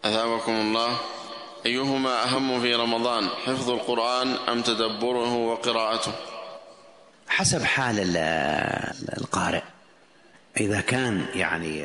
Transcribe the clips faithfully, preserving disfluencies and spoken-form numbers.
أثابكم الله. أيهما أهم في رمضان، حفظ القرآن أم تدبره وقراءته؟ حسب حال القارئ. إذا كان يعني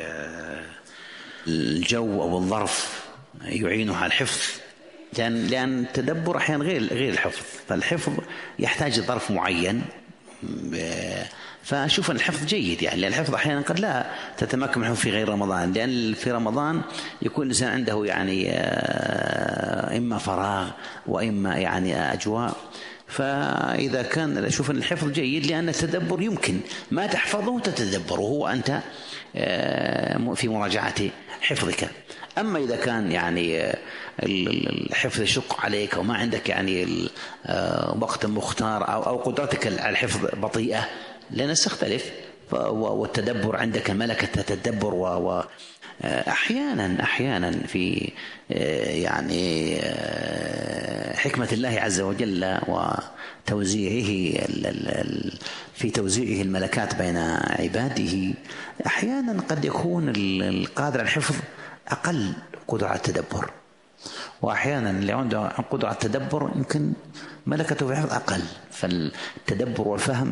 الجو أو الظرف يعينه على الحفظ، لأن لأن التدبر أحيانا غير غير الحفظ، فالحفظ يحتاج ظرف معين. فأشوف أن الحفظ جيد، يعني لأن الحفظ أحيانا قد لا تتمكن منه في غير رمضان، لأن في رمضان يكون الإنسان عنده يعني إما فراغ وإما يعني أجواء. فإذا كان أشوف أن الحفظ جيد، لأن التدبر يمكن ما تحفظه تتدبره وأنت في مراجعة حفظك. أما إذا كان يعني الحفظ يشق عليك وما عندك يعني وقت مختار أو أو قدرتك على الحفظ بطيئة، لأن تختلف، والتدبر عندك ملكة تتدبر، وأحيانا أحيانا في يعني حكمة الله عز وجل وتوزيعه في توزيعه الملكات بين عباده، أحيانا قد يكون القادر على الحفظ أقل قدرة على التدبر، وأحيانا اللي عنده قدرة على التدبر يمكن ملكته في الحفظ أقل. فالتدبر والفهم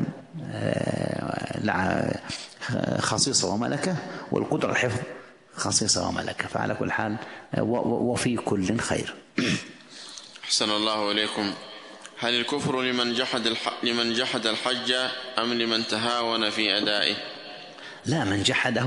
خصيصة وملكة، والقدرة على الحفظ خصيصة وملكة. فعلى كل حال وفي كل خير. أحسن الله إليكم. هل الكفر لمن جحد لمن جحد الحج أم لمن تهاون في أدائه؟ لا، من جحده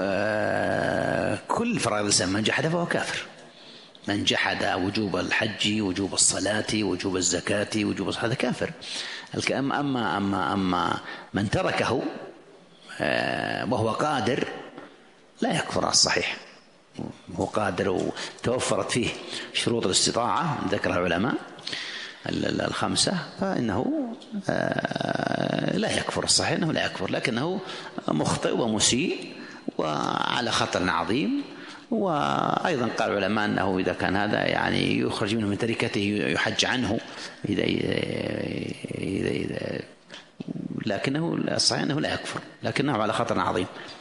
كل فرائض الإسلام من جحده فهو كافر. من جحد وجوب الحج، وجوب الصلاة، وجوب الزكاة، وجوب الصلاة، كافر. أما أما أما أما من تركه وهو قادر لا يكفر على الصحيح، هو قادر وتوفرت فيه شروط الاستطاعة ذكرها العلماء الخمسة، فإنه لا يكفر. الصحيح أنه لا يكفر، لكنه مخطئ ومسيء وعلى خطر عظيم. وأيضا قال العلماء أنه إذا كان هذا يعني يخرج منه من تركته يحج عنه إذا إذا إذا لكنه الصحيح أنه لا يكفر، لكنه على خطر عظيم.